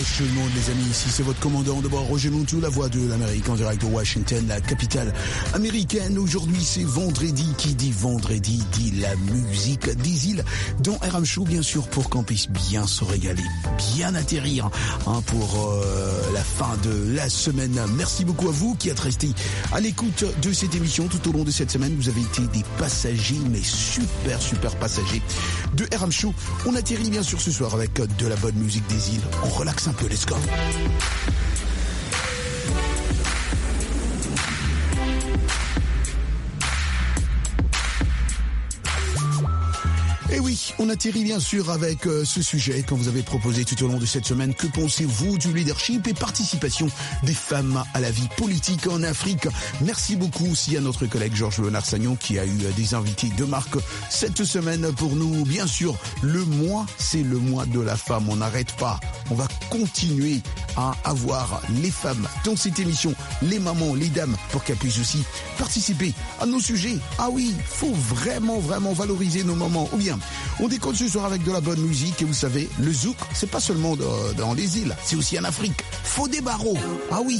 Wesh tout le monde les amis, ici c'est votre commandant de bord Roger Montou, la voix de l'Amérique en direct de Washington, la capitale américaine. Aujourd'hui c'est vendredi, qui dit vendredi dit la musique des îles dans RM Show bien sûr pour qu'on puisse bien se régaler, bien atterrir pour la fin de la semaine. Merci beaucoup à vous qui êtes restés à l'écoute de cette émission tout au long de cette semaine. Vous avez été des passagers, mais super passagers de RM Show. On atterrit bien sûr ce soir avec de la bonne musique des îles. On relaxe un peu, let's go. Et oui, on atterrit bien sûr avec ce sujet qu'on vous avait proposé tout au long de cette semaine. Que pensez-vous du leadership et participation des femmes à la vie politique en Afrique? Merci beaucoup aussi à notre collègue Georges Léonard Sagnon qui a eu des invités de marque cette semaine pour nous. Bien sûr, le mois, c'est le mois de la femme. On n'arrête pas. On va continuer à avoir les femmes dans cette émission, les mamans, les dames, pour qu'elles puissent aussi participer à nos sujets. Ah oui, faut vraiment valoriser nos mamans. Ou bien, on décolle ce soir avec de la bonne musique et vous savez, le zouk, c'est pas seulement dans les îles, c'est aussi en Afrique. Faut des barreaux. Ah oui.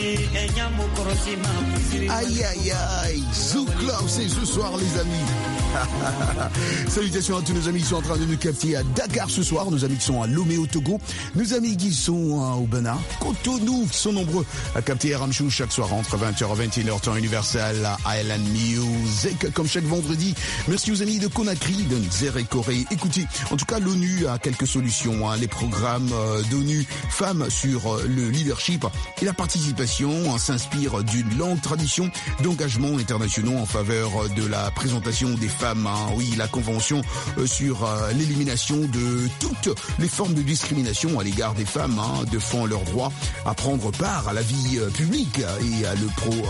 Aïe aïe aïe, Zouk Love, c'est ce soir les amis. Salutations à tous nos amis qui sont en train de nous capter à Dakar ce soir, nos amis qui sont à Lomé au Togo, nos amis qui sont au Bénin, Cotonou, qui sont nombreux à capter RM Show chaque soir entre 20h et 21h temps universel à Island Music, comme chaque vendredi. Merci aux amis de Conakry, de Nzer et Corée. Écoutez, en tout cas, l'ONU a quelques solutions, les programmes d'ONU Femmes sur le leadership et la participation s'inspirent d'une longue tradition d'engagement internationaux en faveur de la présentation des femmes. Oui, la convention sur l'élimination de toutes les formes de discrimination à l'égard des femmes défend leur droit à prendre part à la vie publique et à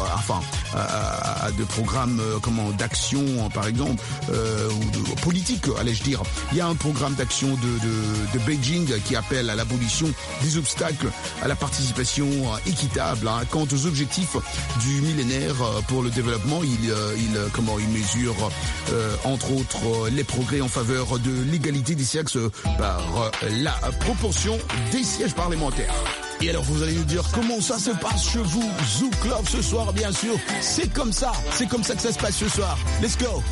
de programmes d'action par exemple ou de politique, allais-je dire. Il y a un programme d'action de Beijing qui appelle à l'abolition des obstacles à la participation équitable. Quant aux objectifs du millénaire pour le développement, il mesure entre autres les progrès en faveur de l'égalité des sexes par la proportion des sièges parlementaires. Et alors vous allez nous dire comment ça se passe chez vous, Zouk Club ce soir, bien sûr. C'est comme ça que ça se passe ce soir. Let's go.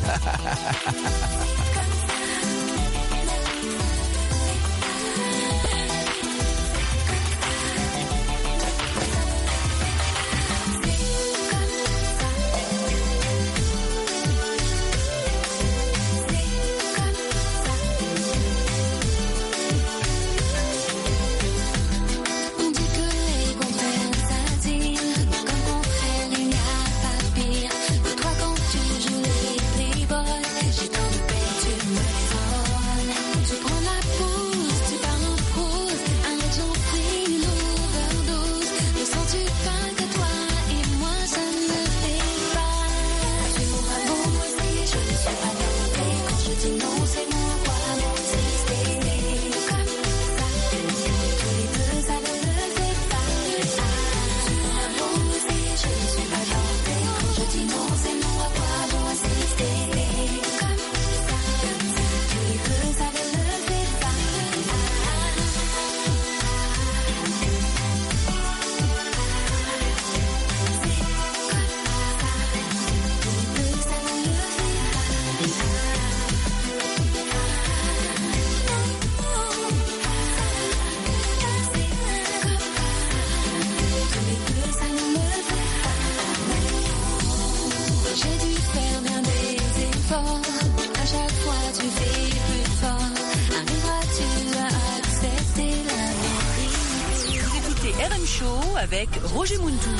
Avec Roger Muntou.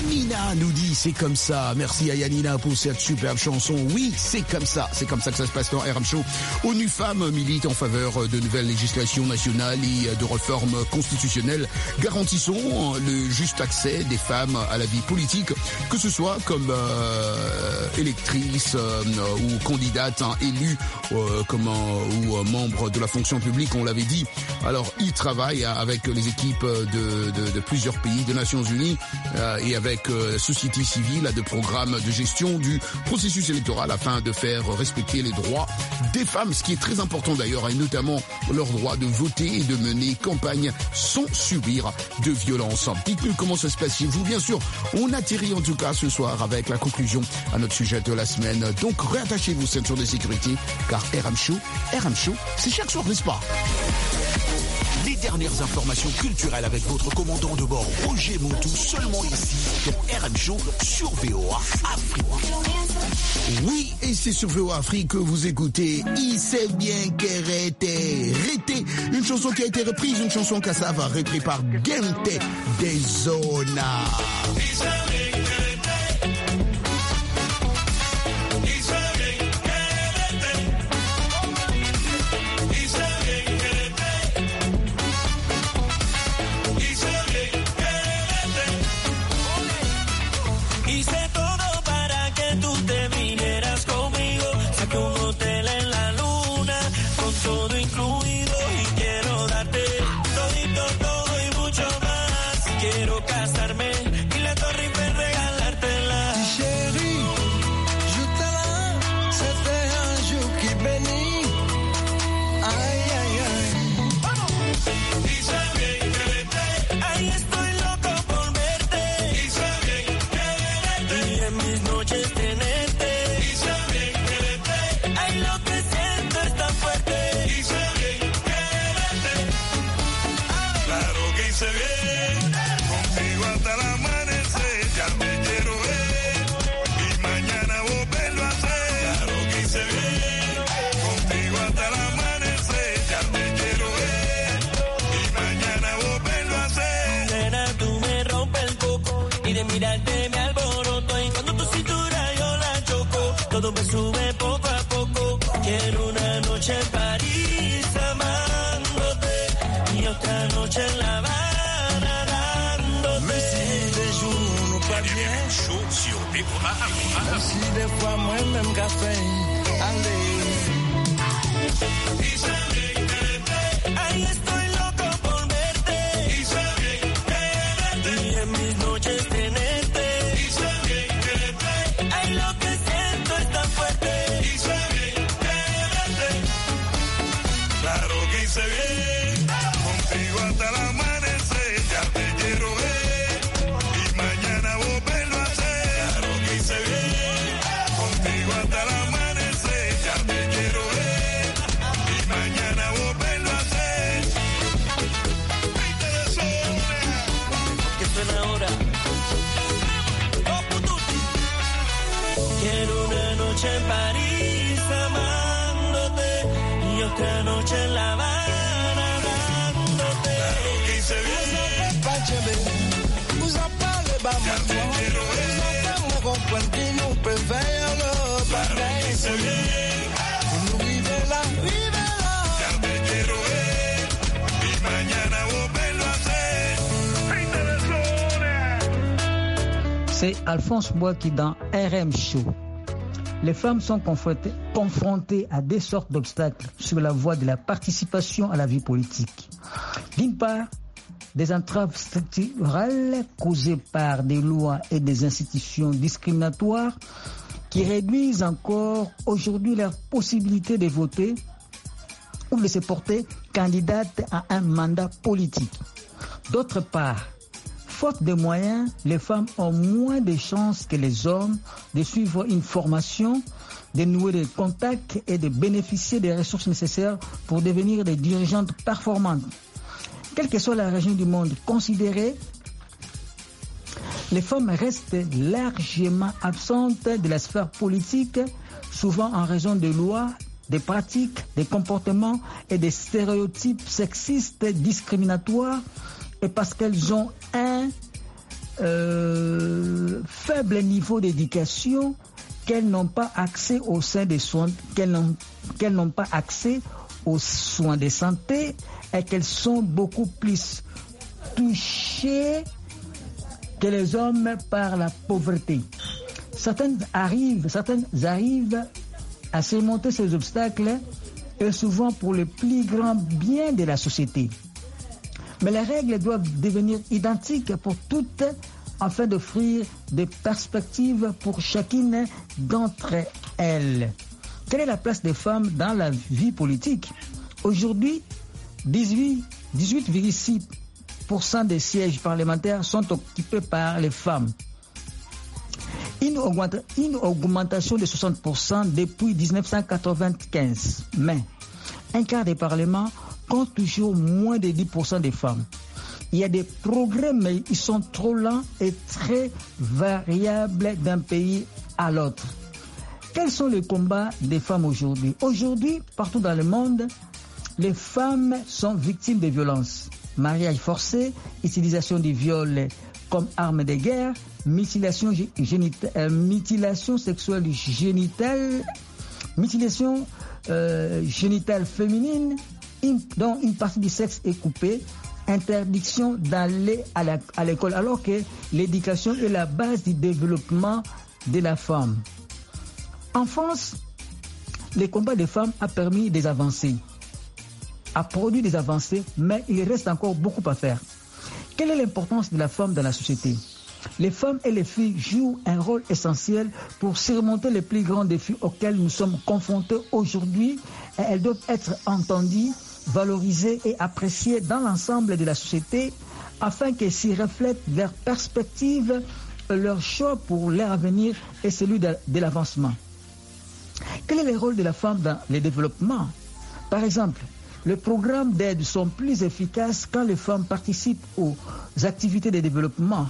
Yanina nous dit c'est comme ça. Merci à Yanina pour cette superbe chanson. Oui, c'est comme ça que ça se passe dans RM Show. ONU Femmes milite en faveur de nouvelles législations nationales et de réformes constitutionnelles garantissant le juste accès des femmes à la vie politique, que ce soit comme électrices ou candidates élues ou membres de la fonction publique, on l'avait dit. Alors, ils travaillent avec les équipes de plusieurs pays, des Nations Unies et avec la société civile à de programmes de gestion du processus électoral afin de faire respecter les droits des femmes, ce qui est très important d'ailleurs, et notamment leur droit de voter et de mener campagne sans subir de violence. Dites-nous comment ça se passe chez vous. Bien sûr, on atterrit en tout cas ce soir avec la conclusion à notre sujet de la semaine. Donc réattachez-vous ceinture de sécurité, car RM Show, c'est chaque soir, n'est-ce pas? Les dernières informations culturelles avec votre commandant de bord, Roger Montou, seulement ici, dans RM Show, sur VOA Afrique. Oui, et c'est sur VOA Afrique que vous écoutez Il sait bien qu'elle était. Une chanson qui a été reprise, une chanson cassava, reprise par Gente des Zona. Mirarte me alboroto y cuando tu cintura yo la choco, todo me sube poco a poco. Quiero una noche en París amándote y otra noche en La Habana dándote. Même si des jours nous pas bien, chaud sur VOA. même si des fois moi-même café, allez. Ahí estoy loco por verte y en mis noches en París amándote y otra noche en La Habana dándote. Claro que hice bien. Vous en parlez pas maintenant. Vous en parlez con Quentin, préfère Claro que hice bien. Vous vivez là. Ya te quiero ver y mañana volverlo a hacer. C'est Alphonse Bois qui dans RM Show. Les femmes sont confrontées à des sortes d'obstacles sur la voie de la participation à la vie politique. D'une part, des entraves structurelles causées par des lois et des institutions discriminatoires qui réduisent encore aujourd'hui leur possibilité de voter ou de se porter candidate à un mandat politique. D'autre part, faute de moyens, les femmes ont moins de chances que les hommes de suivre une formation, de nouer des contacts et de bénéficier des ressources nécessaires pour devenir des dirigeantes performantes. Quelle que soit la région du monde considérée, les femmes restent largement absentes de la sphère politique, souvent en raison de lois, des pratiques, des comportements et des stéréotypes sexistes discriminatoires, et parce qu'elles ont faible niveau d'éducation, qu'elles n'ont pas accès aux soins de soins, qu'elles n'ont pas accès aux soins de santé et qu'elles sont beaucoup plus touchées que les hommes par la pauvreté. Certaines arrivent à surmonter ces obstacles et souvent pour le plus grand bien de la société. Mais les règles doivent devenir identiques pour toutes afin d'offrir des perspectives pour chacune d'entre elles. Quelle est la place des femmes dans la vie politique? Aujourd'hui, 18,6% des sièges parlementaires sont occupés par les femmes. Une augmentation de 60% depuis 1995. Mais un quart des parlements compte toujours moins de 10% des femmes. Il y a des progrès, mais ils sont trop lents et très variables d'un pays à l'autre. Quels sont les combats des femmes aujourd'hui? Aujourd'hui, partout dans le monde, les femmes sont victimes de violences. Mariage forcé, utilisation du viol comme arme de guerre, mutilation sexuelle génitale, mutilation génitale féminine, dont une partie du sexe est coupée, interdiction d'aller à l'école, alors que l'éducation est la base du développement de la femme. En France, le combat des femmes a permis des avancées, a produit des avancées, mais il reste encore beaucoup à faire. Quelle est l'importance de la femme dans la société? Les femmes et les filles jouent un rôle essentiel pour surmonter les plus grands défis auxquels nous sommes confrontés aujourd'hui et elles doivent être entendues, valorisées et appréciées dans l'ensemble de la société afin qu'elles s'y reflètent leurs perspectives, leur choix pour leur avenir et celui de l'avancement. Quel est le rôle de la femme dans le développement? Par exemple, les programmes d'aide sont plus efficaces quand les femmes participent aux activités de développement.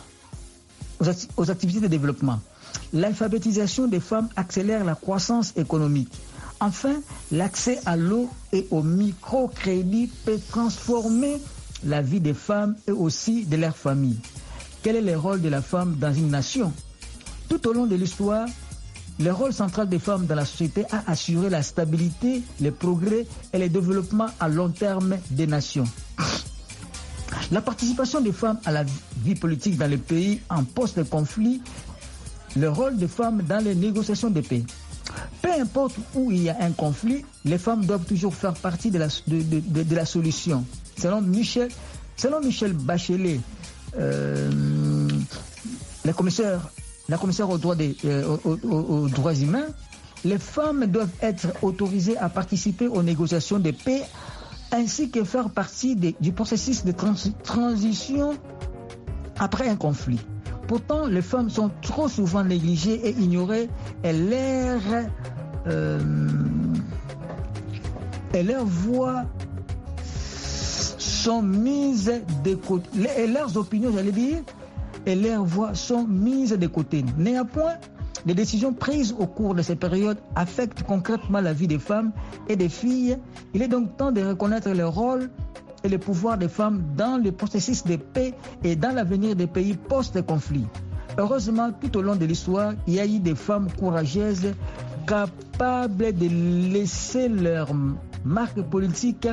L'alphabétisation des femmes accélère la croissance économique. Enfin, l'accès à l'eau et au microcrédit peut transformer la vie des femmes et aussi de leur famille. Quel est le rôle de la femme dans une nation? Tout au long de l'histoire, le rôle central des femmes dans la société a assuré la stabilité, le progrès et le développement à long terme des nations. La participation des femmes à la vie politique dans les pays en post-conflit, le rôle des femmes dans les négociations de paix. Peu importe où il y a un conflit, les femmes doivent toujours faire partie de la solution. Selon Michel Bachelet, la commissaire aux droits humains, les femmes doivent être autorisées à participer aux négociations de paix ainsi que faire partie du processus de transition après un conflit. Pourtant, les femmes sont trop souvent négligées et ignorées et leurs voix sont mises de côté. Et leurs opinions, et leurs voix sont mises de côté. Néanmoins, les décisions prises au cours de ces périodes affectent concrètement la vie des femmes et des filles. Il est donc temps de reconnaître le rôle et le pouvoir des femmes dans le processus de paix et dans l'avenir des pays post-conflit. Heureusement, tout au long de l'histoire, il y a eu des femmes courageuses capables de laisser leur marque politique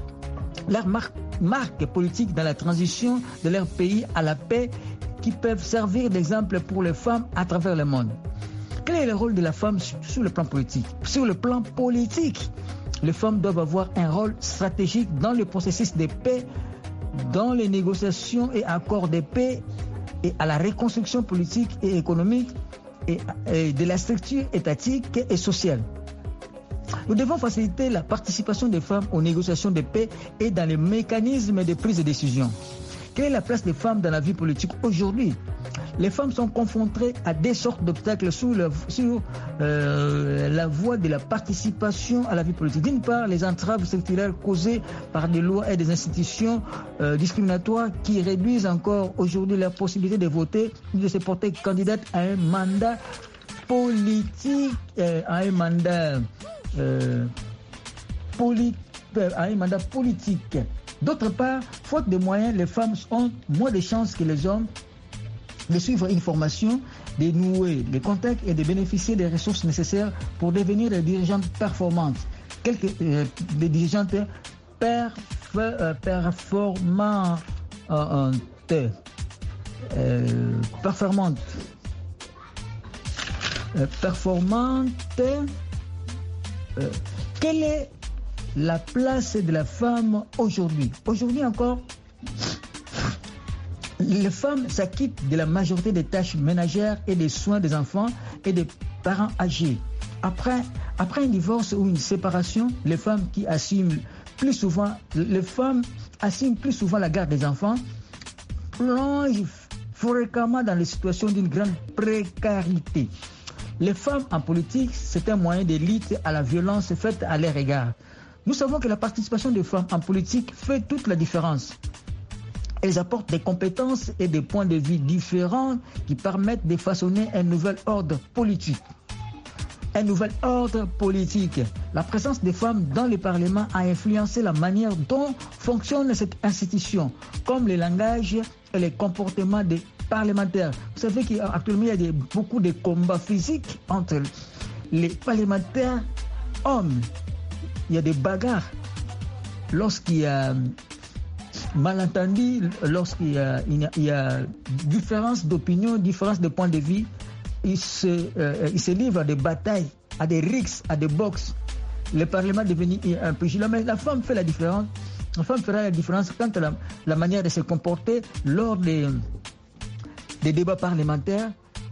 dans la transition de leur pays à la paix, qui peuvent servir d'exemple pour les femmes à travers le monde. Quel est le rôle de la femme sur le plan politique? Sur le plan politique, les femmes doivent avoir un rôle stratégique dans le processus de paix, dans les négociations et accords de paix et à la reconstruction politique et économique et de la structure étatique et sociale. Nous devons faciliter la participation des femmes aux négociations de paix et dans les mécanismes de prise de décision. Quelle est la place des femmes dans la vie politique aujourd'hui? Les femmes sont confrontées à des sortes d'obstacles sur la voie de la participation à la vie politique. D'une part, les entraves structurelles causées par des lois et des institutions discriminatoires qui réduisent encore aujourd'hui la possibilité de voter ou de se porter candidate à un mandat politique, D'autre part, faute de moyens, les femmes ont moins de chances que les hommes de suivre une formation, de nouer les contacts et de bénéficier des ressources nécessaires pour devenir des dirigeantes performantes. Des dirigeantes performantes. Quelle est la place de la femme aujourd'hui? Aujourd'hui encore, les femmes s'acquittent de la majorité des tâches ménagères et des soins des enfants et des parents âgés. Après un divorce ou une séparation, les femmes assument plus souvent la garde des enfants, plongent fréquemment dans les situations d'une grande précarité. Les femmes en politique, c'est un moyen de lutte à la violence faite à leur égard. Nous savons que la participation des femmes en politique fait toute la différence. Elles apportent des compétences et des points de vue différents qui permettent de façonner un nouvel ordre politique. La présence des femmes dans le Parlement a influencé la manière dont fonctionne cette institution, comme le langage et les comportements des parlementaires. Vous savez qu'actuellement, il y a beaucoup de combats physiques entre les parlementaires hommes. Il y a des bagarres. Lorsqu'il y a malentendu, lorsqu'il y a différence d'opinion, différence de point de vue, il se livre à des batailles, à des rixes, à des boxes. Le Parlement est devenu un peu violent, mais la femme fait la différence. La femme fera la différence quant à la manière de se comporter lors des débats parlementaires.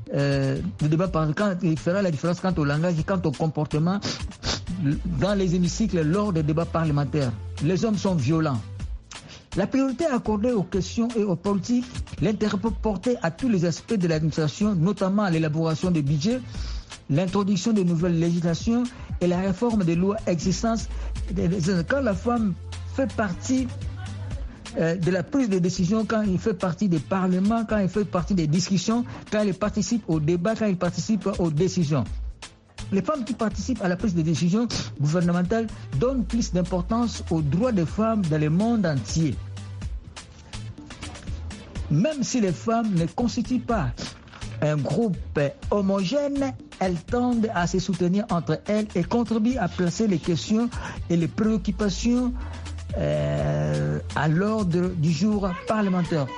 Il fera la différence quant au langage et quant au comportement dans les hémicycles lors des débats parlementaires. Les hommes sont violents. La priorité accordée aux questions et aux politiques, l'intérêt porté à tous les aspects de l'administration, notamment à l'élaboration des budgets, l'introduction de nouvelles législations et la réforme des lois existantes. Quand la femme fait partie de la prise de décision, quand il fait partie des parlements, quand il fait partie des discussions, quand il participe au débat, quand il participe aux décisions. Les femmes qui participent à la prise de décision gouvernementale donnent plus d'importance aux droits des femmes dans le monde entier. Même si les femmes ne constituent pas un groupe homogène, elles tendent à se soutenir entre elles et contribuent à placer les questions et les préoccupations à l'ordre du jour parlementaire.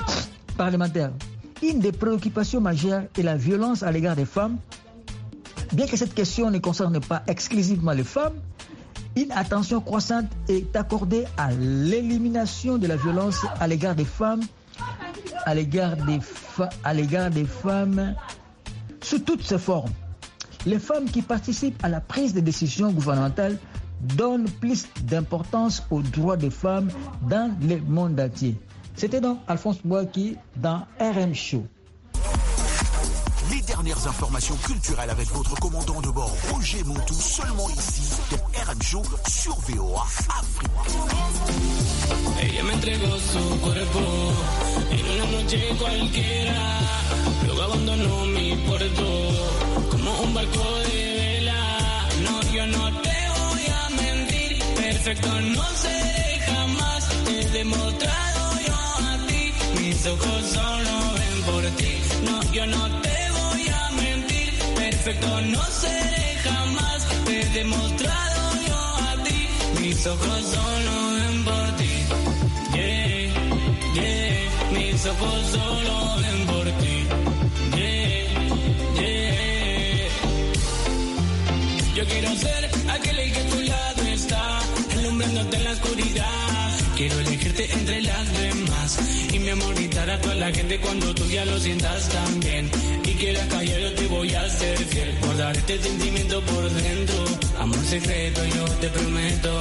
Une des préoccupations majeures est la violence à l'égard des femmes. Bien que cette question ne concerne pas exclusivement les femmes, une attention croissante est accordée à l'élimination de la violence à l'égard des femmes, à l'égard des femmes sous toutes ses formes. Les femmes qui participent à la prise de décision gouvernementale donnent plus d'importance aux droits des femmes dans le monde entier. C'était donc Alphonse Bouaki dans RM Show. Les dernières informations culturelles avec votre commandant de bord Roger Montou, seulement ici dans RM Show sur VOA Afrique. Ella me entregó su cuerpo en una noche cualquiera, luego abandonó mi puerto como un barco de vela. No, yo no te voy a mentir, perfecto no seré jamás, te he demostrado yo a ti, mis ojos solo ven por ti. No, yo no te voy a mentir, perfecto no seré jamás, te he demostrado yo a ti, mis ojos solo ven por ti. Yeah, yeah, mis ojos solo ven por ti. Yeah, yeah. Yo quiero ser aquel que a tu lado está, alumbrándote en la oscuridad. Quiero elegirte entre las demás y mi amor gritar a toda la gente cuando tú ya lo sientas también. Y quieras callar, yo te voy a ser fiel, guardar este sentimiento por dentro. Amor secreto, yo te prometo.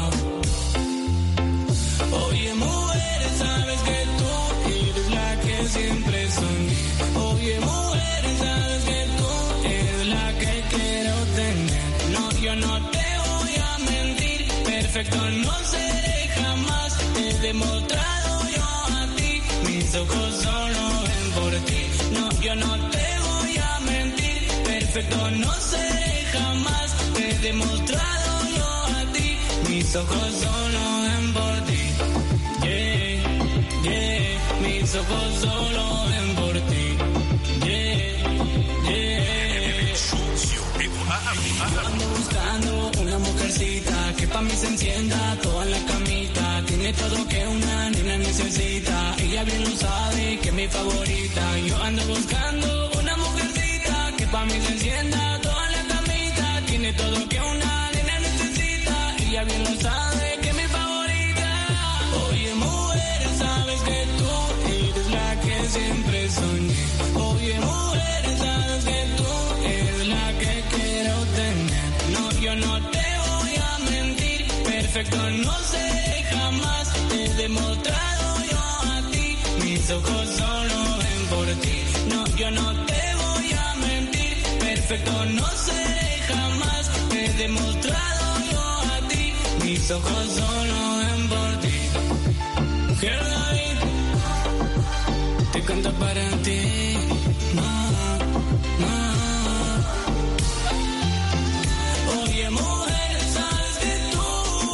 Oye, mujer, sabes que tú eres la que siempre soñé. Oye, mujer, sabes que tú eres la que quiero tener. No, yo no te voy a mentir, perfecto no seré jamás. Te he demostrado yo a ti, mis ojos solo ven por ti. No, yo no te voy a mentir, perfecto no seré jamás. Te he demostrado yo a ti, mis ojos solo ven por ti. Yeah, yeah, mis mis ojos solo ven por ti. Ando buscando una mujercita que pa' mí se encienda toda la camita. Tiene todo que una nena necesita. Ella bien lo sabe que es mi favorita. Yo ando buscando una mujercita que pa' mí se encienda toda la camita. Tiene todo que una nena necesita. Ella bien lo sabe que es mi favorita. Oye mujer, sabes que tú eres la que siempre soñé. Oye mujer, sabes que tú eres la que quiero tener. No, yo no te voy a mentir, perfecto no seré jamás. Te he demostrado yo a ti, mis ojos solo ven por ti. No, yo no te voy a mentir, perfecto no seré jamás. Te he demostrado yo a ti, mis ojos solo ven por ti. Mujer David, te canto para ti. Oye mujer, sabes que tú,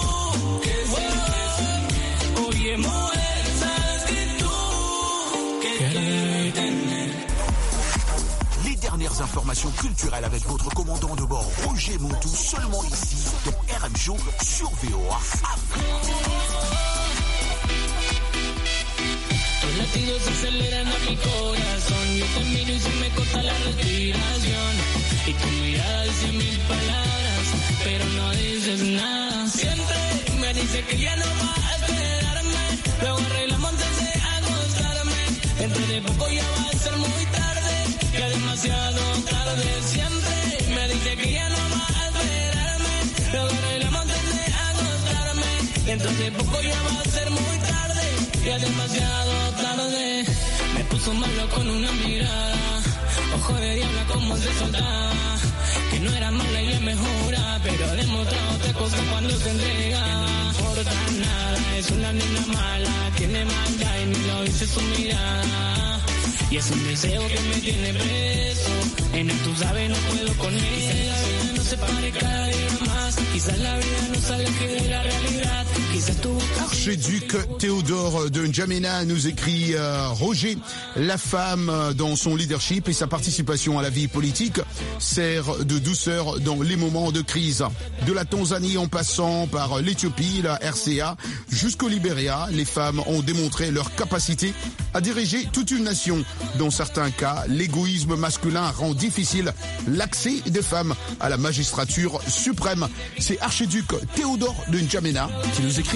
oye mujer, sabes que tú, quieres tener. Les dernières informations culturelles avec votre commandant de bord Roger Montou, seulement ici dans RM Show sur VOA Afrique. Tus latidos aceleran a mi corazón. Yo te miro y se me corta la respiración. Y tu mirada dice 1000 palabras, pero no dices nada. Siempre me dice que ya no va a esperarme. Luego arreglamos antes de acostarme. Dentro de poco ya va a ser muy tarde, ya demasiado tarde. Siempre me dice que ya no va a esperarme. Luego arreglamos antes de acostarme. Dentro de poco ya va a ser muy tarde, ya demasiado tarde. Me puso malo con una mirada, ojo de diabla como se soltaba. Que no era mala y es mejora, pero ha demostrado otra cosa cuando se entrega. No importa nada, es una nena mala, tiene maldad y ni lo dice su mirada. Y es un deseo que me tiene preso, en él tú sabes no puedo con él. Quizás la vida no se pare cada día más, quizás la vida no se aleje de la realidad. Archiduc Théodore de N'Djamena nous écrit Roger, la femme dans son leadership et sa participation à la vie politique sert de douceur dans les moments de crise. De la Tanzanie en passant par l'Éthiopie, la RCA, jusqu'au Libéria, les femmes ont démontré leur capacité à diriger toute une nation. Dans certains cas, l'égoïsme masculin rend difficile l'accès des femmes à la magistrature suprême. C'est Archiduc Théodore de N'Djamena qui nous écrit.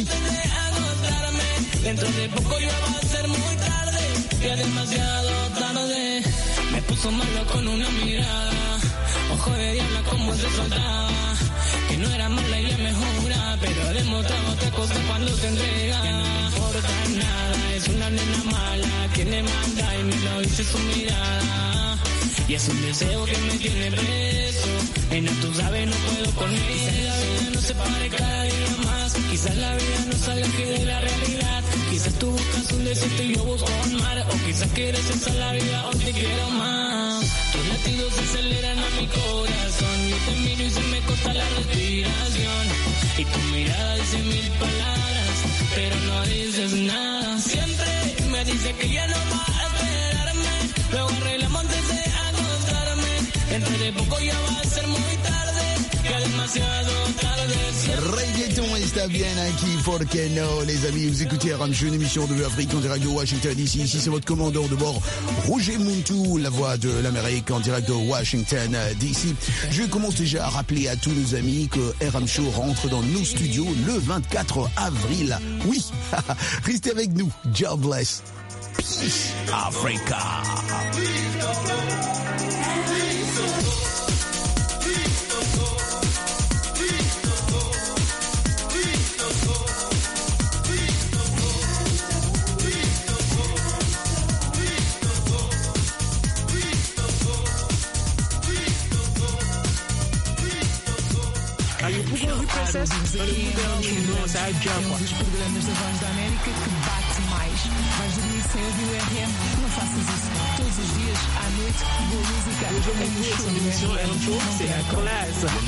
Dentro de poco ya va a ser muy tarde, ya demasiado tarde. Me puso malo con una mirada, ojo de diabla como se soltaba. Que no era mala y es mejora, pero ha demostrado otra cosa cuando se entrega. Que no importa nada, es una nena mala, tiene maldad y ni lo dice su mirada. Y es un deseo que me tiene preso, en él tú sabes no puedo con él. Quizás la vida no se pare cada día más, quizás la vida no se aleje de la realidad. Quizás tú buscas un desierto y yo busco un mar, o quizás quieres esa la vida o te quiero más. Tus latidos aceleran a mi corazón, yo te miro y se me corta la respiración. Y tu mirada dice 1000 palabras, pero no dices nada. Siempre me dice que ya no va a esperarme, luego arreglamos antes de acostarme. Dentro de poco ya va a ser muy tarde, ya demasiado tarde. Reggaeton está bien aquí, ¿por qué no, les amis? Vous écoutez RM Show, une émission de Afrique en direct de Washington DC. Ici, c'est votre commandeur de bord, Roger Montou, la voix de l'Amérique en direct de Washington DC. Je commence déjà à rappeler à tous nos amis que RM Show rentre dans nos studios le 24 avril. Oui, restez avec nous. God bless. Peace, Africa. Um dos programas da Voz da América que bate mais. Vais dormir sem ouvir o RM? Não faças isso. Todos os dias, à noite, boa música.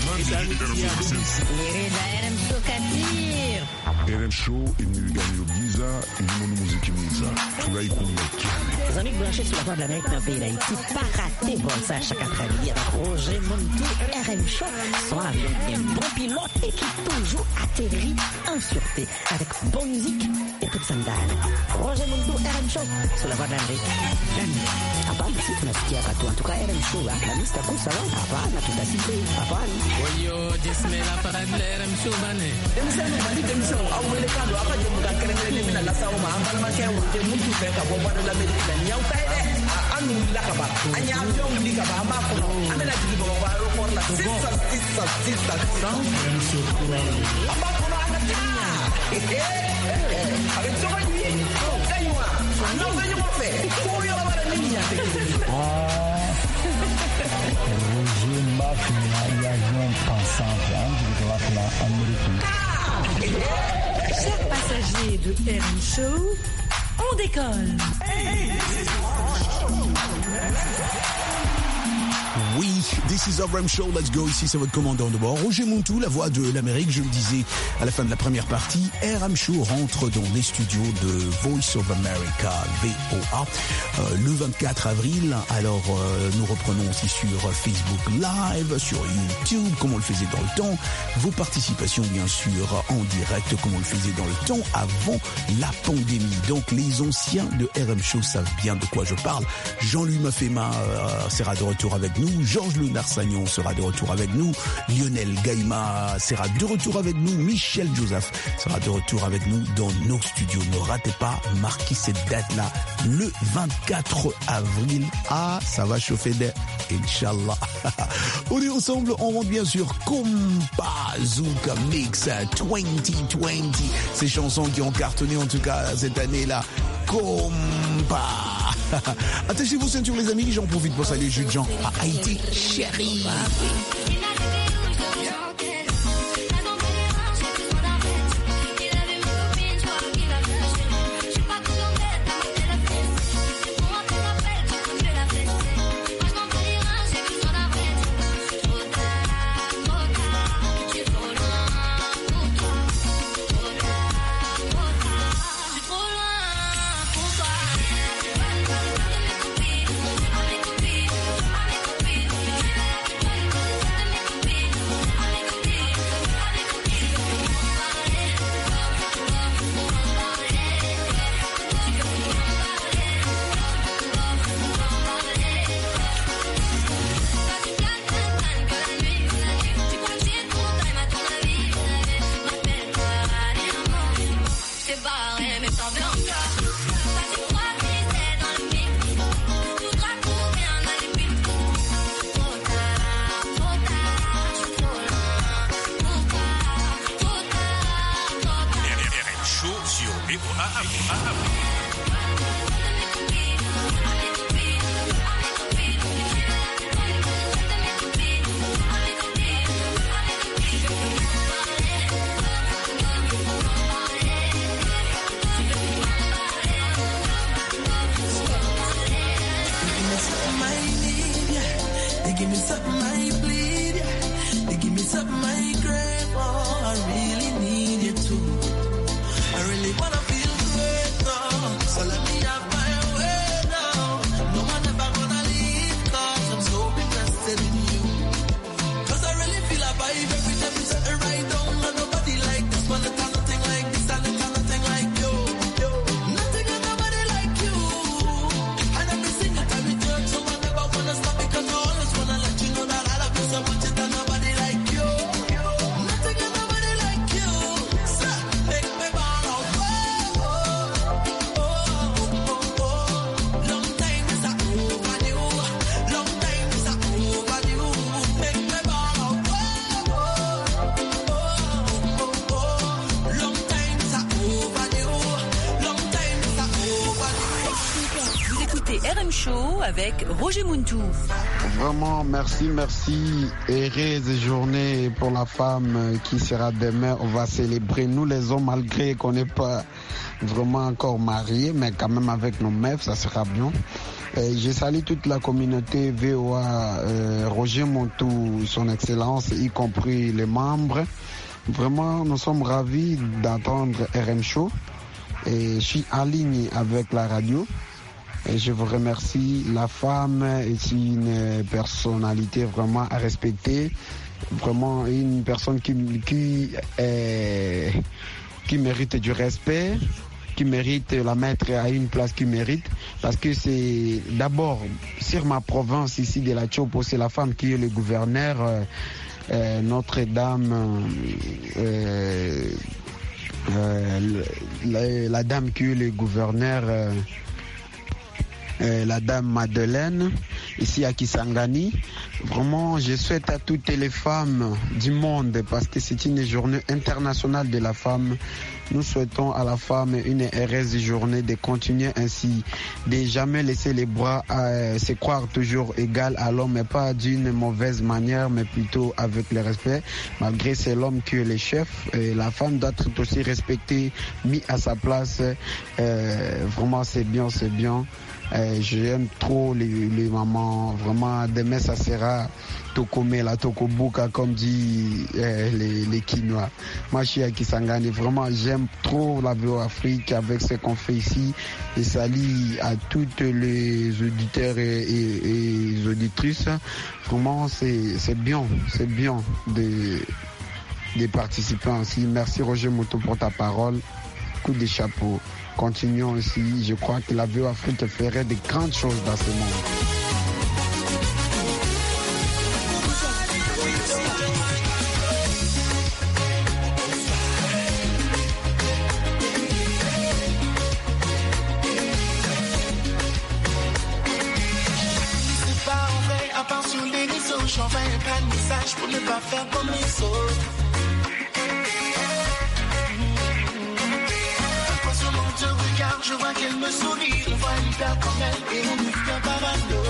RM Show, il gagne 10 mwiza ndimo n'umuziki mwiza turayikunda cyane. Les amis branchés sur la voie de l'Amérique dans le pays d'Haïti, pas rater bon ça chaque après-midi avec Roger Montou, RM Show, son avion bien bon pilote et qui toujours atterrit en sûreté avec bonne musique et toute sandale. Roger Montou, RM Show, sur la voie de l'Amérique. Hapana, si tunasikia watu en tout cas RM Show, la lista kusa wa hapana, tutasikia hapana. Oyo, jismela para RM Show bane. Demisano bali demisano awele kando akaje mukakerele mina la sauma ambala makewo je mutu feka bo bado la medina nyau taide anu lakaba anya avion likaba amako amela jibo ba aeroport la sisa amako na anatia avec ça va lui kaiwa non venyo mo fe ko yo la bara niña Roger Mafia y a un pensant de la Amérique. Chers passagers de RM Show, on décolle. Oui, this is RM Show, let's go. Ici, c'est votre commandant de bord, Roger Montou, la voix de l'Amérique. Je le disais à la fin de la première partie, RM Show rentre dans les studios de Voice of America, VOA, le 24 avril. Alors, nous reprenons aussi sur Facebook Live, sur YouTube, comme on le faisait dans le temps. Vos participations, bien sûr, en direct, comme on le faisait dans le temps, avant la pandémie. Donc, les anciens de RM Show savent bien de quoi je parle. Jean-Louis Mafema sera de retour avec nous. Georges Lenard-Sagnon sera de retour avec nous. Lionel Gaïma sera de retour avec nous. Michel Joseph sera de retour avec nous dans nos studios. Ne ratez pas, marquez cette date-là, le 24 avril. Ah, ça va chauffer d'air, Inch'Allah. On est ensemble, on rentre bien sûr Compa Zouk Mix 2020. Ces chansons qui ont cartonné en tout cas cette année-là. Compa. Attachez vos ceintures les amis, j'en profite pour saluer Jules Jean à Haïti, chérie. Avec Roger Montou. Vraiment, merci. Heureuse journée pour la femme qui sera demain. On va célébrer, nous les hommes, malgré qu'on n'est pas vraiment encore mariés, mais quand même avec nos meufs, ça sera bien. Je salue toute la communauté VOA, Roger Montou, son excellence, y compris les membres. Vraiment, nous sommes ravis d'entendre RM Show. Et je suis en ligne avec la radio. Et je vous remercie. La femme est une personnalité vraiment à respecter. Vraiment une personne qui mérite du respect, qui mérite la mettre à une place qu'il mérite. Parce que c'est d'abord, sur ma province ici de la Tchopo, c'est la femme qui est le gouverneur. Notre-Dame, la dame qui est le gouverneur, la dame Madeleine, ici à Kisangani. Vraiment, je souhaite à toutes les femmes du monde, parce que c'est une journée internationale de la femme. Nous souhaitons à la femme une heureuse journée, de continuer ainsi, de jamais laisser les bras se croire toujours égal à l'homme, mais pas d'une mauvaise manière, mais plutôt avec le respect. Malgré c'est l'homme qui est le chef, et la femme doit être aussi respectée, mise à sa place. Vraiment, c'est bien, c'est bien. J'aime trop les mamans. Vraiment, demain ça sera Tokome, la Tokobuka, comme dit les Kinois. Moi, je suis à Kisangani. Vraiment, j'aime trop la VOA Afrique avec ce qu'on fait ici. Et salut à toutes les auditeurs et les auditrices. Vraiment, c'est bien de participer ainsi. Merci Roger Moto pour ta parole. Coup de chapeau. Continuons aussi. Je crois que la VOA Afrique ferait de grandes choses dans ce monde. J'envoie pas de message pour ne pas faire comme les autres. Quand ce moment te regarde, je vois qu'elle me sourit. On voit une paire comme elle et on ouvre qu'un bavando.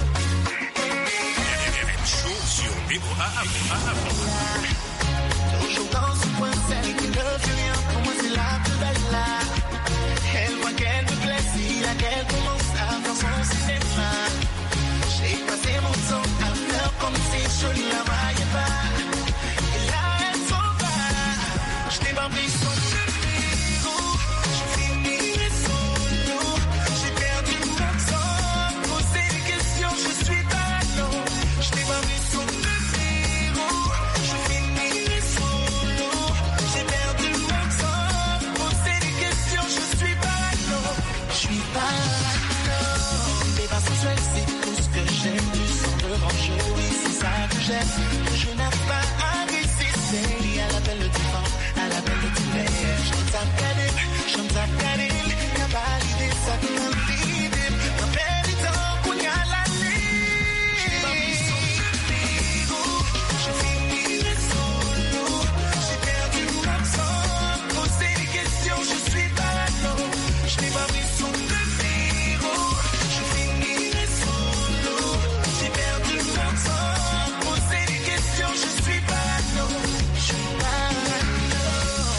Chaud sur VOA. Toujours dans ce point celle qui ne fait rien. Pour moi c'est la plus belle là. Elle voit qu'elle me plaît, si la qu'elle commence à faire son cinéma. J'ai passé mon temps à faire comme si je ne la voyais pas. Et là, elle s'en va. Je t'ai pas pris son numéro. Je finirai solo. J'ai perdu mon temps. Poser des questions, je suis pas long. Je t'ai pas pris son numéro. Je finirai solo. J'ai perdu mon temps. Poser des questions, je suis pas long. Je suis pas long. T'es pas sensuel, c'est j'aime du sang de range, oui c'est ça que j'aime. Je n'arrive pas à résister à l'appel du vent, à l'appel de tous les. Je me tape Kadil, y'a pas l'idée, ça peut m'invider. Ma belle du temps qu'on y a l'année. J'ai pas pris son numéro, je finirai solo. J'ai perdu mon temps, poser des questions, je suis pas long. Je n'ai pas pris son numéro, je finirai solo. J'ai perdu mon temps, poser des questions, je suis pas non, je suis pas non.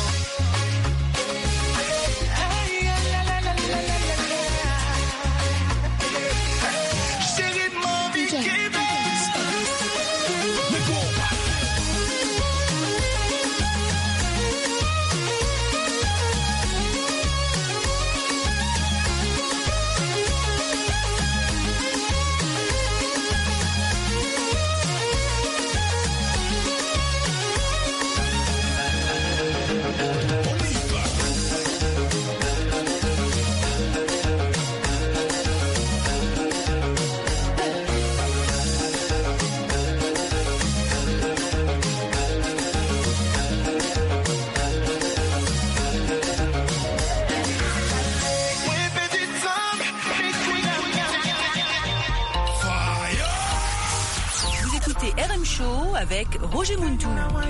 Chérie de mon vie Québec. Vous écoutez RM Show avec Roger Muntou.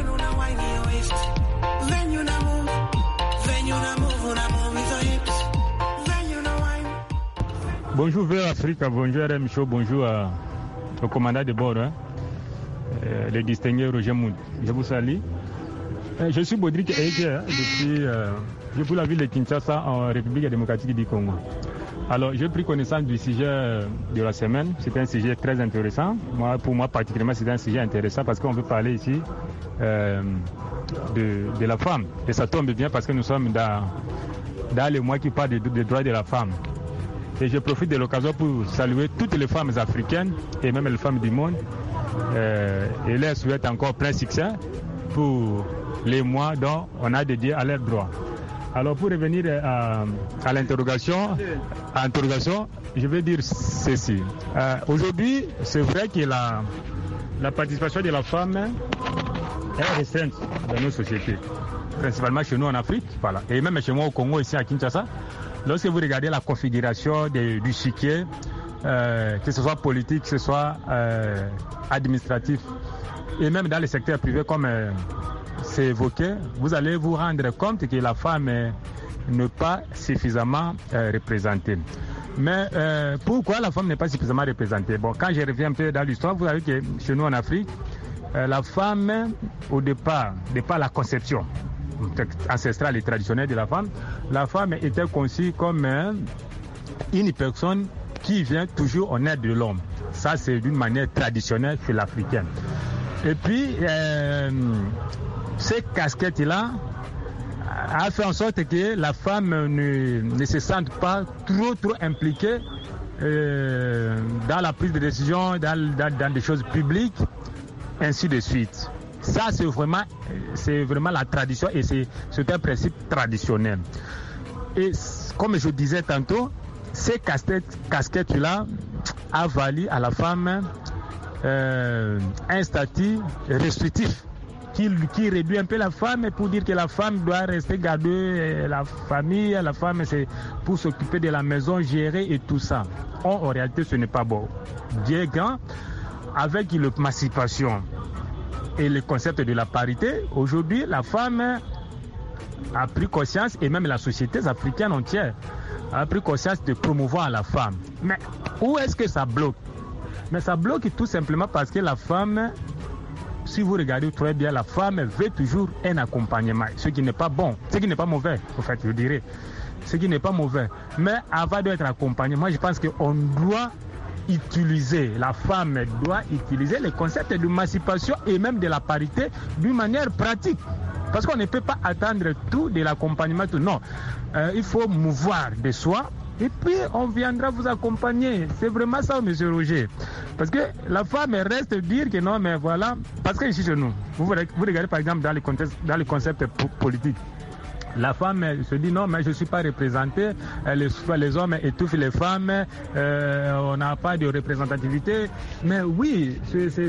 Bonjour VOA Afrique, bonjour RM Show, bonjour au commandant de bord, le distingué Roger Muntou. Je vous salue. Je suis Baudric Eike depuis la ville de Kinshasa en République démocratique du Congo. Alors, j'ai pris connaissance du sujet de la semaine. C'est un sujet très intéressant. Pour moi, particulièrement, c'est un sujet intéressant parce qu'on veut parler ici de la femme. Et ça tombe bien parce que nous sommes dans dans le mois qui parle des droits de la femme. Et je profite de l'occasion pour saluer toutes les femmes africaines et même les femmes du monde et leur souhaite encore plein succès pour les mois dont on a dédié à leurs droits. Alors pour revenir à l'interrogation, je vais dire ceci. Aujourd'hui, c'est vrai que la participation de la femme est restreinte dans nos sociétés, principalement chez nous en Afrique, voilà, et même chez moi au Congo, ici à Kinshasa. Lorsque vous regardez la configuration du chiquier, que ce soit politique, que ce soit administratif, et même dans le secteur privé comme c'est évoqué, vous allez vous rendre compte que la femme n'est pas suffisamment représentée. Mais pourquoi la femme n'est pas suffisamment représentée? Bon, quand je reviens un peu dans l'histoire, vous savez que chez nous en Afrique, la femme, au départ, la conception ancestrale et traditionnelle de la femme était conçue comme une personne qui vient toujours en aide de l'homme. Ça, c'est d'une manière traditionnelle chez l'Africaine. Et puis, ces casquettes-là a fait en sorte que la femme ne se sente pas trop impliquée dans la prise de décision, dans des choses publiques, ainsi de suite. Ça, c'est vraiment la tradition et c'est un principe traditionnel. Et comme je disais tantôt, ces casquettes-là a valu à la femme un statut restrictif qui réduit un peu la femme pour dire que la femme doit rester garder la famille, la femme c'est pour s'occuper de la maison, gérer et tout ça. En réalité, ce n'est pas bon. Dieu est grand, avec l'émancipation et le concept de la parité, aujourd'hui, la femme a pris conscience, et même la société africaine entière a pris conscience de promouvoir la femme. Mais où est-ce que ça bloque? Mais ça bloque tout simplement parce que la femme, si vous regardez très bien, la femme veut toujours un accompagnement, ce qui n'est pas bon, ce qui n'est pas mauvais, en fait, je dirais. Ce qui n'est pas mauvais. Mais avant d'être accompagnée, moi je pense qu'on doit utiliser, la femme doit utiliser les concepts d'émancipation et même de la parité d'une manière pratique. Parce qu'on ne peut pas attendre tout de l'accompagnement, tout. Non, il faut mouvoir de soi et puis on viendra vous accompagner. C'est vraiment ça, monsieur Roger. Parce que la femme reste dire que non, mais voilà, parce que ici chez nous, vous regardez par exemple dans les concepts politiques. La femme se dit non, mais je ne suis pas représentée, les hommes étouffent les femmes, on n'a pas de représentativité. Mais oui,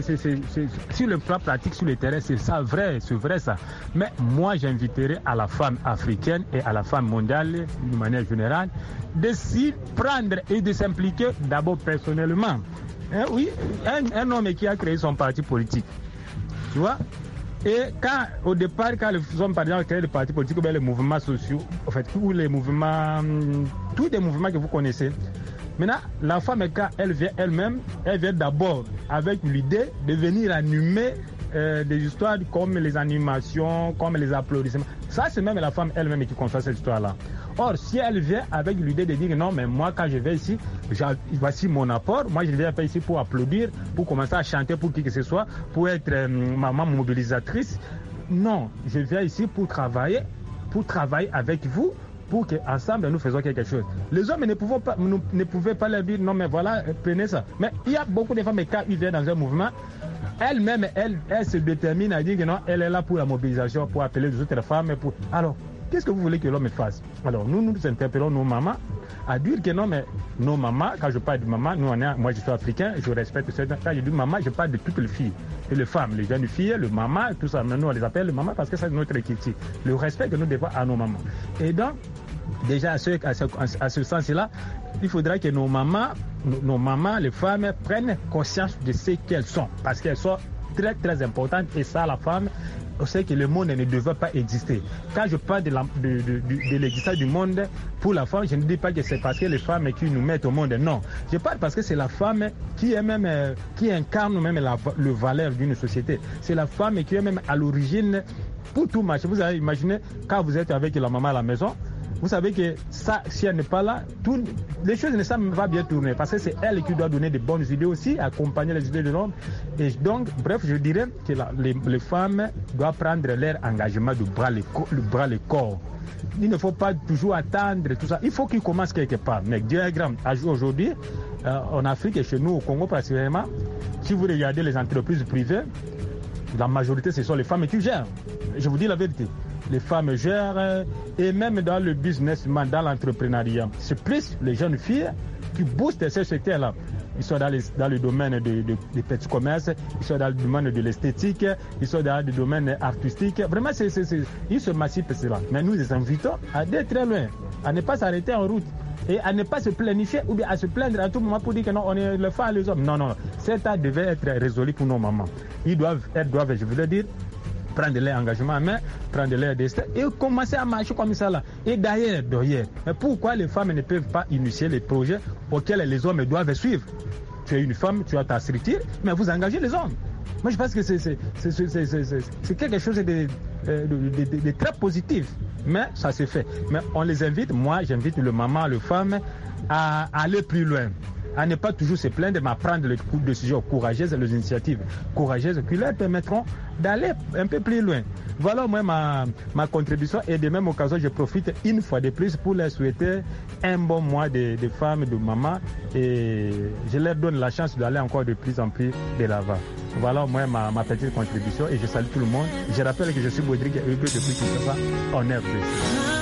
sur le plan pratique, sur le terrain, c'est vrai ça. Mais moi, j'inviterai à la femme africaine et à la femme mondiale, d'une manière générale, de s'y prendre et de s'impliquer d'abord personnellement. Oui, un homme qui a créé son parti politique, tu vois. Et au départ, quand les hommes, par exemple, créent des partis politiques ou bien les mouvements sociaux, en fait, ou les mouvements, tous les mouvements que vous connaissez, maintenant, la femme, quand elle vient elle-même, elle vient d'abord avec l'idée de venir animer des histoires comme les animations, comme les applaudissements. Ça, c'est même la femme elle-même qui conçoit cette histoire-là. Or, si elle vient avec l'idée de dire non, mais moi, quand je vais ici, voici mon apport. Moi, je ne viens pas ici pour applaudir, pour commencer à chanter pour qui que ce soit, pour être maman mobilisatrice. Non, je viens ici pour travailler avec vous, pour qu'ensemble nous faisons quelque chose. Les hommes ne pouvaient pas leur dire non, mais voilà, prenez ça. Mais il y a beaucoup de femmes, mais quand ils viennent dans un mouvement, elle-même, elle se détermine à dire que non, elle est là pour la mobilisation, pour appeler les autres femmes. Alors, qu'est-ce que vous voulez que l'homme fasse? Alors, nous interpellons nos mamans à dire que non, mais nos mamans, quand je parle de maman, moi je suis africain, je respecte ça. Quand je dis maman, je parle de toutes les filles. Et les femmes, les jeunes filles, le maman, tout ça, nous on les appelle le maman parce que c'est notre équité. Le respect que nous devons à nos mamans. Et donc, déjà à ce sens-là, il faudra que nos mamans, les femmes, prennent conscience de ce qu'elles sont. Parce qu'elles sont très très importantes. Et ça, la femme, on sait que le monde ne devait pas exister. Quand je parle de l'existence du monde pour la femme, je ne dis pas que c'est parce que les femmes qui nous mettent au monde. Non. Je parle parce que c'est la femme qui incarne même le valeur d'une société. C'est la femme qui est même à l'origine pour tout marché. Vous avez imaginé quand vous êtes avec la maman à la maison, Vous savez que ça, si elle n'est pas là, les choses ne semblent pas bien tourner parce que c'est elle qui doit donner de bonnes idées aussi, accompagner les idées de l'homme. Et donc, bref, je dirais que les femmes doivent prendre leur engagement de bras le corps. Il ne faut pas toujours attendre tout ça. Il faut qu'ils commencent quelque part. Mais Dieu est grand. Aujourd'hui, en Afrique et chez nous, au Congo particulièrement, si vous regardez les entreprises privées, la majorité, ce sont les femmes qui gèrent. Je vous dis la vérité. Les femmes gèrent, et même dans le business, dans l'entrepreneuriat, c'est plus les jeunes filles qui boostent ces secteurs-là. Ils sont dans le domaine des petits commerces, ils sont dans le domaine de l'esthétique, ils sont dans le domaine artistique. Vraiment, ils se massifent cela. Mais nous les invitons à aller très loin, à ne pas s'arrêter en route et à ne pas se planifier ou bien à se plaindre à tout moment pour dire que non, on est les femmes et les hommes. Non, non, cet acte devait être résolu pour nos mamans. Elles doivent, je voulais dire, prendre leur engagement en main, prendre leur destin et commencer à marcher comme ça là. Et d'ailleurs, mais pourquoi les femmes ne peuvent pas initier les projets auxquels les hommes doivent suivre? Tu es une femme, tu as ta structure, mais vous engagez les hommes. Moi je pense que c'est quelque chose de très positif, mais ça se fait. Mais on les invite, moi j'invite le maman, les femmes à aller plus loin, à ne pas toujours se plaindre, mais à prendre les décisions courageuses, les initiatives courageuses qui leur permettront d'aller un peu plus loin. Voilà moi ma contribution et de même occasion, je profite une fois de plus pour leur souhaiter un bon mois de femmes, de mamans et je leur donne la chance d'aller encore de plus en plus de l'avant. Voilà moi ma petite contribution et je salue tout le monde. Je rappelle que je suis Baudric et depuis Kinshasa en RDC.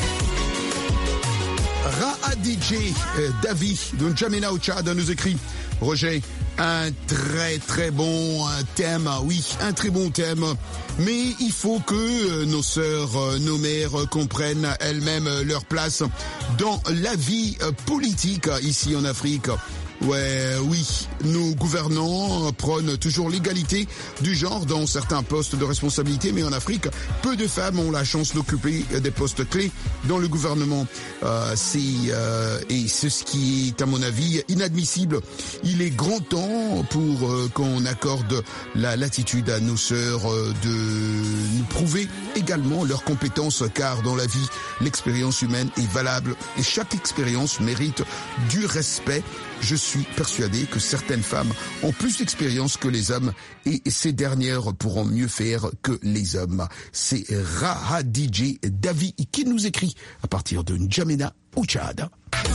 David de N'Djamena au Tchad nous écrit Roger, un très très bon thème, oui, un très bon thème. Mais il faut que nos sœurs, nos mères comprennent elles-mêmes leur place dans la vie politique ici en Afrique. Ouais, oui, nos gouvernants prônent toujours l'égalité du genre dans certains postes de responsabilité, mais en Afrique, peu de femmes ont la chance d'occuper des postes clés dans le gouvernement. Et c'est ce qui est, à mon avis, inadmissible. Il est grand temps pour qu'on accorde la latitude à nos sœurs de nous prouver également leurs compétences, car dans la vie, l'expérience humaine est valable et chaque expérience mérite du respect. Je suis persuadé que certaines femmes ont plus d'expérience que les hommes et ces dernières pourront mieux faire que les hommes. C'est Raha DJ Davi qui nous écrit à partir de N'Djamena au Tchad.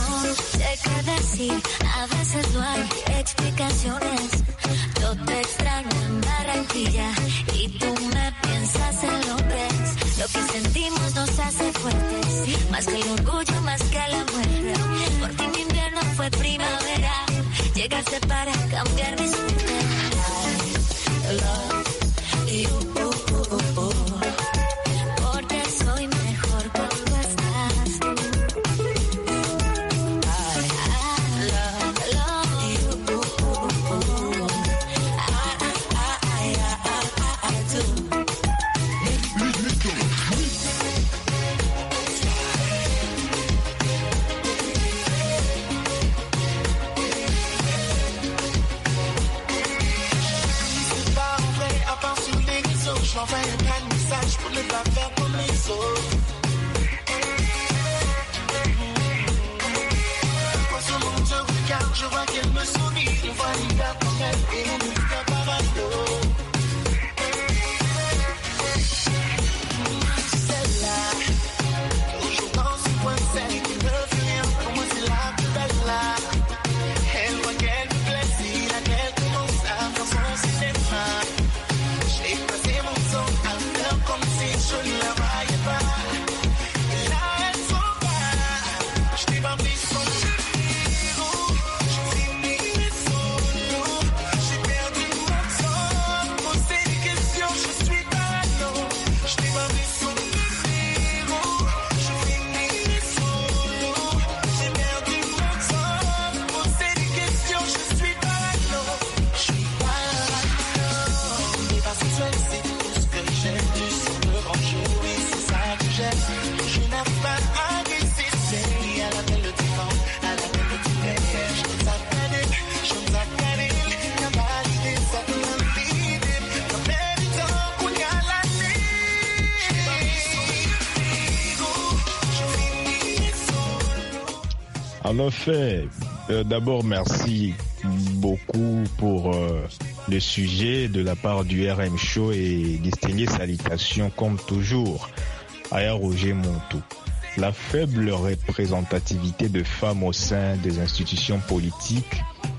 Lo que sentimos nos hace fuertes, más que el orgullo, más que la muerte. Por ti mi invierno fue primavera, llegaste para cambiar mi suerte. I love you. Porque soy mejor cuando estás. I love you. I do. J'envoie un message pour ne pas faire comme les autres. Quand sur mon te regarde, je vois qu'elle me sourit. On voit l'hiver comme elle et on nous dit qu'un parado. Celle-là, toujours dans ce coin, celle qui ne fait rien. Pour moi, c'est la plus belle là. Elle voit qu'elle me plaisir, laquelle commence à faire son cinéma. J'ai passé mon temps à faire comme si je ne la voyais pas. Et là, elle s'en va. Je t'ai pas pris son numéro. J'ai fini solo. J'ai perdu mon temps. Poser des questions, je suis pas non. Je t'ai pas pris son numéro. J'ai fini solo. J'ai perdu mon temps. Poser des questions, je suis pas non. Je suis pas non. Mais pas sexuel, c'est tout ce que j'aime. Tu sais me rendre jolie, c'est ça que j'aime. Je n'arrive pas à résister à l'appel de tes vents, à l'appel de tes rêves. Je nous accadé, n'a pas l'idée, ça peut m'inviter. Comme elle est temps qu'on y a la tête. Je n'ai pas mis son numéro, je finis solo. En effet, d'abord merci beaucoup pour le sujet de la part du RM Show et distinguer salutations comme toujours à Roger Montou. La faible représentativité de femmes au sein des institutions politiques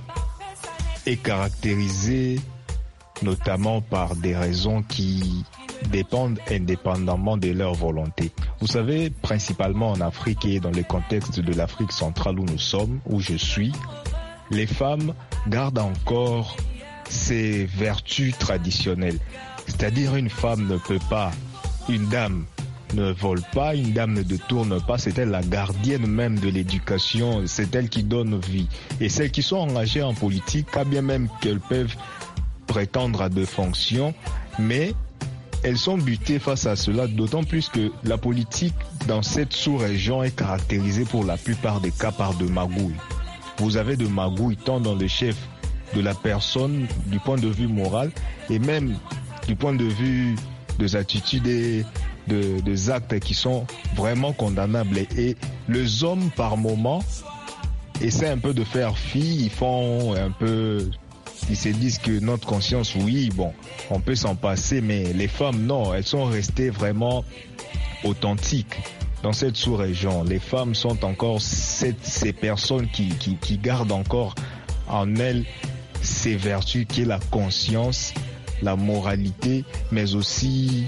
est caractérisée notamment par des raisons qui dépendent indépendamment de leur volonté. Vous savez, principalement en Afrique et dans le contexte de l'Afrique centrale où nous sommes, où je suis, les femmes gardent encore ces vertus traditionnelles. C'est-à-dire une femme ne peut pas, une dame ne vole pas, une dame ne détourne pas, c'est elle la gardienne même de l'éducation, c'est elle qui donne vie. Et celles qui sont engagées en politique, quand bien même qu'elles peuvent prétendre à des fonctions, mais elles sont butées face à cela, d'autant plus que la politique dans cette sous-région est caractérisée pour la plupart des cas par de magouilles. Vous avez de magouilles tant dans le chef de la personne du point de vue moral et même du point de vue des attitudes et des actes qui sont vraiment condamnables. Et les hommes par moment essaient un peu de faire fi, ils font un peu, ils se disent que notre conscience, oui, bon, on peut s'en passer, mais les femmes, non, elles sont restées vraiment authentiques. Dans cette sous-région, les femmes sont encore ces personnes qui gardent encore en elles ces vertus qui est la conscience, la moralité, mais aussi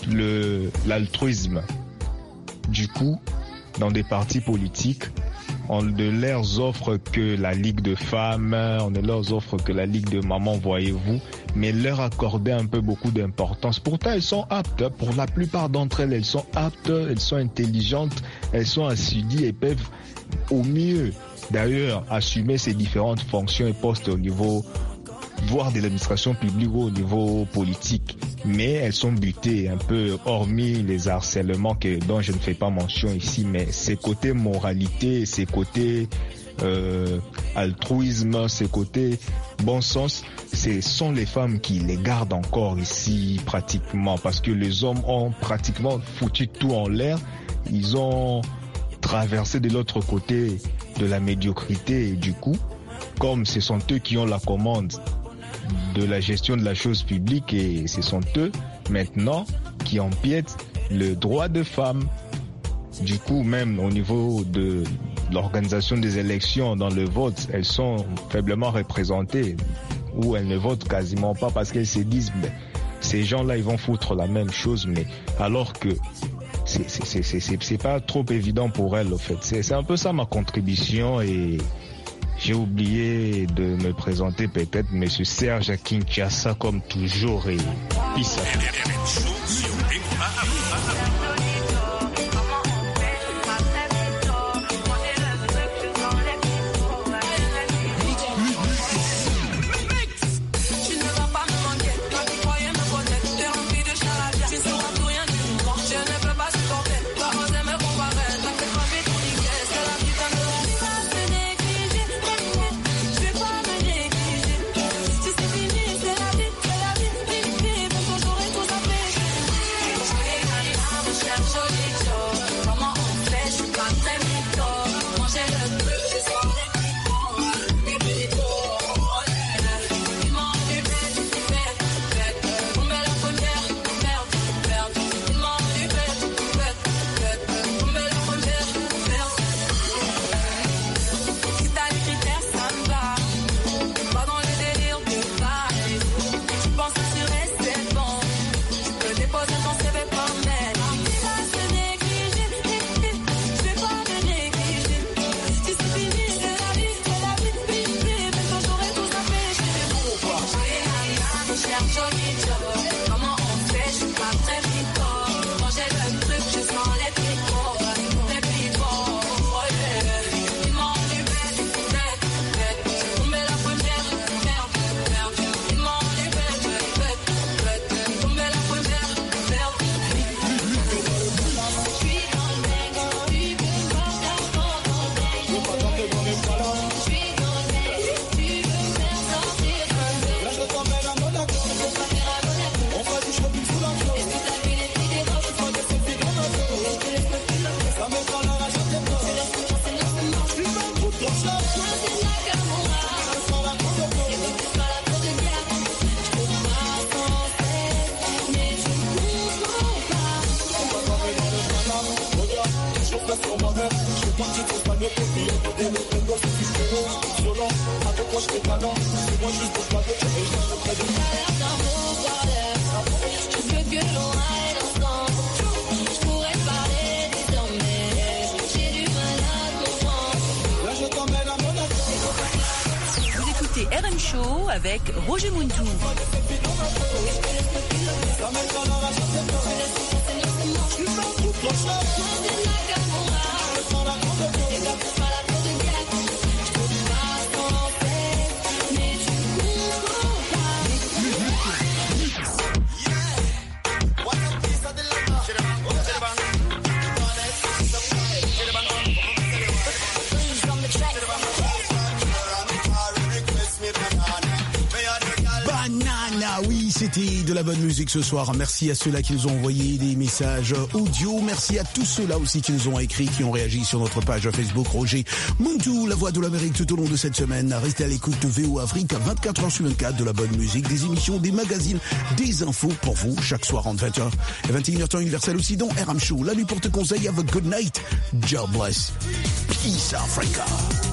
l'altruisme. Du coup, dans des partis politiques, On ne leur offre que la Ligue de femmes, on ne leur offre que la Ligue de mamans, voyez-vous, mais leur accorder un peu beaucoup d'importance. Pourtant, elles sont aptes. Pour la plupart d'entre elles, elles sont aptes, elles sont intelligentes, elles sont assidues et peuvent au mieux, d'ailleurs, assumer ces différentes fonctions et postes au niveau, voire de l'administration publique ou au niveau politique. Mais elles sont butées un peu, hormis les harcèlements dont je ne fais pas mention ici, mais ces côtés moralité, ces côtés altruisme, ces côtés bon sens, ce sont les femmes qui les gardent encore ici pratiquement, parce que les hommes ont pratiquement foutu tout en l'air. Ils ont traversé de l'autre côté de la médiocrité et du coup, comme ce sont eux qui ont la commande de la gestion de la chose publique et ce sont eux maintenant qui empiètent le droit de femmes. Du coup, même au niveau de l'organisation des élections, dans le vote, elles sont faiblement représentées ou elles ne votent quasiment pas parce qu'elles se disent ces gens-là ils vont foutre la même chose, mais alors que c'est pas trop évident pour elles, au fait. C'est un peu ça ma contribution et j'ai oublié de me présenter peut-être, Monsieur Serge à Kinshasa comme toujours et peace. Vous écoutez RM Show avec Roger Muntou. C'était de la bonne musique ce soir. Merci à ceux-là qui nous ont envoyé des messages audio. Merci à tous ceux-là aussi qui nous ont écrit, qui ont réagi sur notre page Facebook. Roger Muntou, la voix de l'Amérique tout au long de cette semaine. Restez à l'écoute de VO Afrique, 24h/24, de la bonne musique, des émissions, des magazines, des infos pour vous, chaque soir entre 20h et 21h temps universel aussi dans RM Show. La nuit porte conseil, have a good night. God bless. Peace Africa.